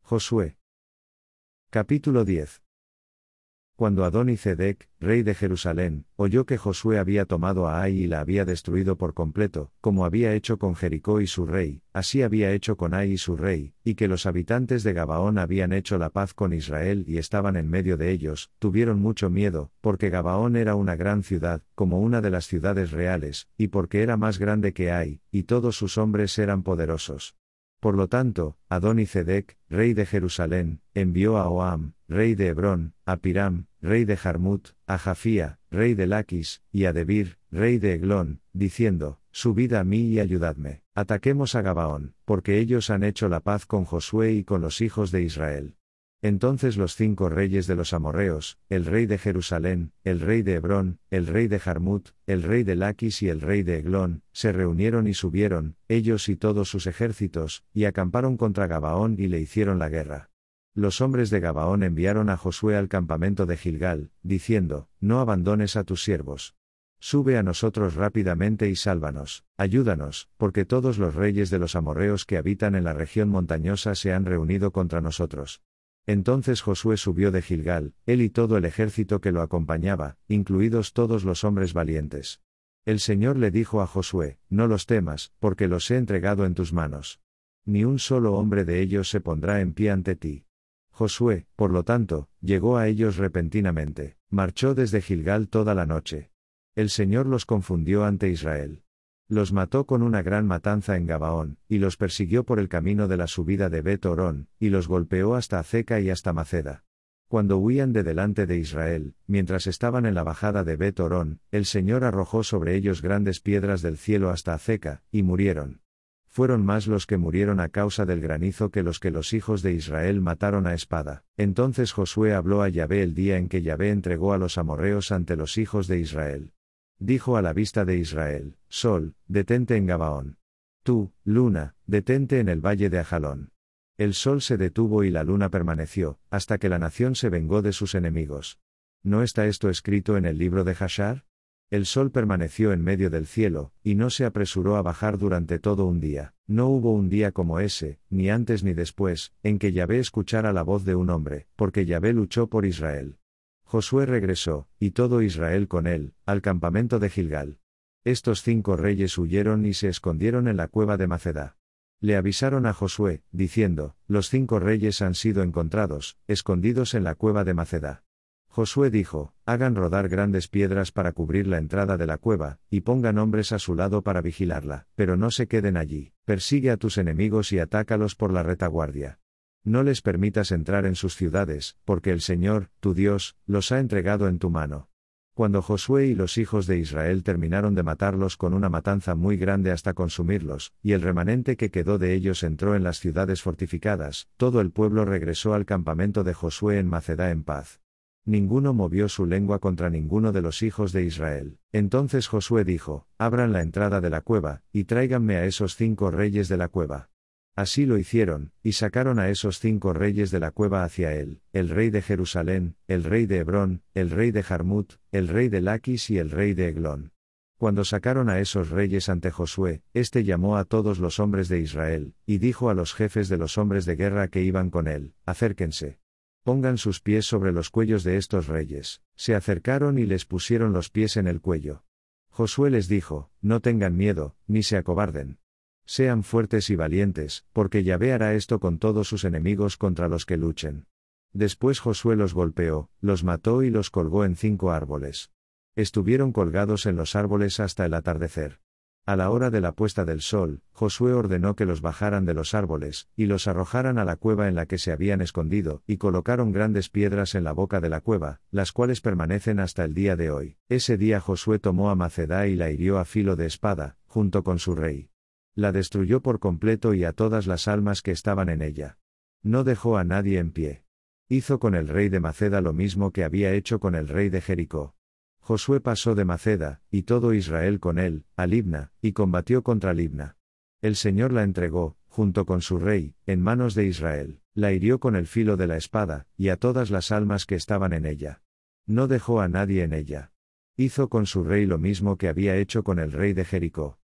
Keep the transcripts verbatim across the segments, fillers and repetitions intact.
Josué. Capítulo diez. Cuando Adoni-Sedec, rey de Jerusalén, oyó que Josué había tomado a Ai y la había destruido por completo, como había hecho con Jericó y su rey, así había hecho con Ai y su rey, y que los habitantes de Gabaón habían hecho la paz con Israel y estaban en medio de ellos, tuvieron mucho miedo, porque Gabaón era una gran ciudad, como una de las ciudades reales, y porque era más grande que Ai, y todos sus hombres eran poderosos. Por lo tanto, Adoni-Sedec, rey de Jerusalén, envió a Oam, rey de Hebrón, a Piram, rey de Jarmut, a Jafía, rey de Laquis, y a Debir, rey de Eglón, diciendo: Subid a mí y ayudadme, ataquemos a Gabaón, porque ellos han hecho la paz con Josué y con los hijos de Israel. Entonces los cinco reyes de los amorreos, el rey de Jerusalén, el rey de Hebrón, el rey de Jarmut, el rey de Laquis y el rey de Eglón, se reunieron y subieron, ellos y todos sus ejércitos, y acamparon contra Gabaón y le hicieron la guerra. Los hombres de Gabaón enviaron a Josué al campamento de Gilgal, diciendo: No abandones a tus siervos. Sube a nosotros rápidamente y sálvanos, ayúdanos, porque todos los reyes de los amorreos que habitan en la región montañosa se han reunido contra nosotros. Entonces Josué subió de Gilgal, él y todo el ejército que lo acompañaba, incluidos todos los hombres valientes. El Señor le dijo a Josué: No los temas, porque los he entregado en tus manos. Ni un solo hombre de ellos se pondrá en pie ante ti. Josué, por lo tanto, llegó a ellos repentinamente, marchó desde Gilgal toda la noche. El Señor los confundió ante Israel. Los mató con una gran matanza en Gabaón, y los persiguió por el camino de la subida de Bet-Orón, y los golpeó hasta Azeca y hasta Maceda. Cuando huían de delante de Israel, mientras estaban en la bajada de Bet-Orón, el Señor arrojó sobre ellos grandes piedras del cielo hasta Azeca, y murieron. Fueron más los que murieron a causa del granizo que los que los hijos de Israel mataron a espada. Entonces Josué habló a Yahvé el día en que Yahvé entregó a los amorreos ante los hijos de Israel. Dijo a la vista de Israel: Sol, detente en Gabaón. Tú, luna, detente en el valle de Ajalón. El sol se detuvo y la luna permaneció, hasta que la nación se vengó de sus enemigos. ¿No está esto escrito en el libro de Jashar? El sol permaneció en medio del cielo, y no se apresuró a bajar durante todo un día. No hubo un día como ese, ni antes ni después, en que Yahvé escuchara la voz de un hombre, porque Yahvé luchó por Israel. Josué regresó, y todo Israel con él, al campamento de Gilgal. Estos cinco reyes huyeron y se escondieron en la cueva de Maceda. Le avisaron a Josué, diciendo: Los cinco reyes han sido encontrados, escondidos en la cueva de Maceda. Josué dijo: Hagan rodar grandes piedras para cubrir la entrada de la cueva, y pongan hombres a su lado para vigilarla, pero no se queden allí. Persigue a tus enemigos y atácalos por la retaguardia. No les permitas entrar en sus ciudades, porque el Señor, tu Dios, los ha entregado en tu mano. Cuando Josué y los hijos de Israel terminaron de matarlos con una matanza muy grande hasta consumirlos, y el remanente que quedó de ellos entró en las ciudades fortificadas, todo el pueblo regresó al campamento de Josué en Maceda en paz. Ninguno movió su lengua contra ninguno de los hijos de Israel. Entonces Josué dijo: Abran la entrada de la cueva, y tráiganme a esos cinco reyes de la cueva. Así lo hicieron, y sacaron a esos cinco reyes de la cueva hacia él, el rey de Jerusalén, el rey de Hebrón, el rey de Jarmut, el rey de Laquis y el rey de Eglón. Cuando sacaron a esos reyes ante Josué, éste llamó a todos los hombres de Israel, y dijo a los jefes de los hombres de guerra que iban con él: Acérquense. Pongan sus pies sobre los cuellos de estos reyes. Se acercaron y les pusieron los pies en el cuello. Josué les dijo: No tengan miedo, ni se acobarden. Sean fuertes y valientes, porque Yahvé hará esto con todos sus enemigos contra los que luchen. Después Josué los golpeó, los mató y los colgó en cinco árboles. Estuvieron colgados en los árboles hasta el atardecer. A la hora de la puesta del sol, Josué ordenó que los bajaran de los árboles, y los arrojaran a la cueva en la que se habían escondido, y colocaron grandes piedras en la boca de la cueva, las cuales permanecen hasta el día de hoy. Ese día Josué tomó a Maceda y la hirió a filo de espada, junto con su rey. La destruyó por completo y a todas las almas que estaban en ella. No dejó a nadie en pie. Hizo con el rey de Maceda lo mismo que había hecho con el rey de Jericó. Josué pasó de Maceda, y todo Israel con él, a Libna, y combatió contra Libna. El Señor la entregó, junto con su rey, en manos de Israel, la hirió con el filo de la espada, y a todas las almas que estaban en ella. No dejó a nadie en ella. Hizo con su rey lo mismo que había hecho con el rey de Jericó.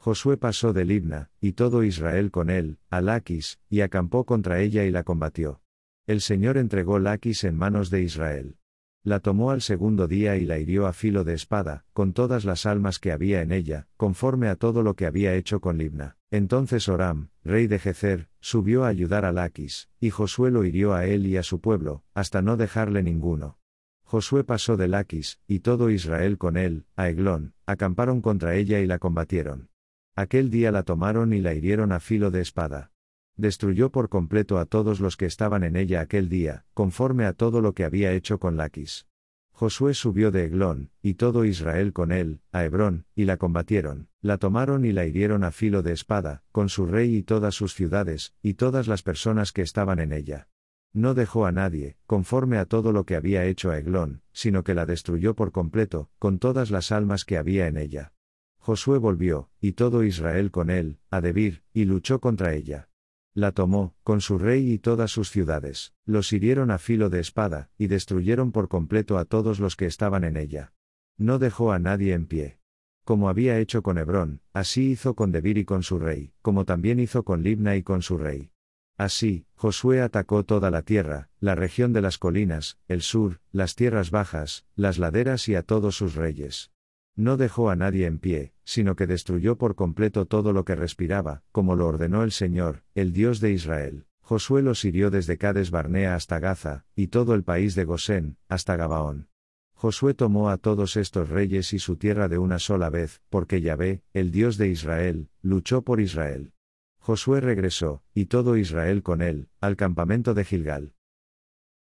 Josué pasó de Libna, y todo Israel con él, a Laquis, y acampó contra ella y la combatió. El Señor entregó Laquis en manos de Israel. La tomó al segundo día y la hirió a filo de espada, con todas las almas que había en ella, conforme a todo lo que había hecho con Libna. Entonces Horam, rey de Gezer, subió a ayudar a Laquis, y Josué lo hirió a él y a su pueblo, hasta no dejarle ninguno. Josué pasó de Laquis, y todo Israel con él, a Eglón, acamparon contra ella y la combatieron. Aquel día la tomaron y la hirieron a filo de espada. Destruyó por completo a todos los que estaban en ella aquel día, conforme a todo lo que había hecho con Laquis. Josué subió de Eglón, y todo Israel con él, a Hebrón, y la combatieron, la tomaron y la hirieron a filo de espada, con su rey y todas sus ciudades, y todas las personas que estaban en ella. No dejó a nadie, conforme a todo lo que había hecho a Eglón, sino que la destruyó por completo, con todas las almas que había en ella. Josué volvió, y todo Israel con él, a Debir, y luchó contra ella. La tomó, con su rey y todas sus ciudades, los hirieron a filo de espada, y destruyeron por completo a todos los que estaban en ella. No dejó a nadie en pie. Como había hecho con Hebrón, así hizo con Debir y con su rey, como también hizo con Libna y con su rey. Así, Josué atacó toda la tierra, la región de las colinas, el sur, las tierras bajas, las laderas y a todos sus reyes. No dejó a nadie en pie, sino que destruyó por completo todo lo que respiraba, como lo ordenó el Señor, el Dios de Israel. Josué los hirió desde Cades Barnea hasta Gaza, y todo el país de Gosén, hasta Gabaón. Josué tomó a todos estos reyes y su tierra de una sola vez, porque Yahvé, el Dios de Israel, luchó por Israel. Josué regresó, y todo Israel con él, al campamento de Gilgal.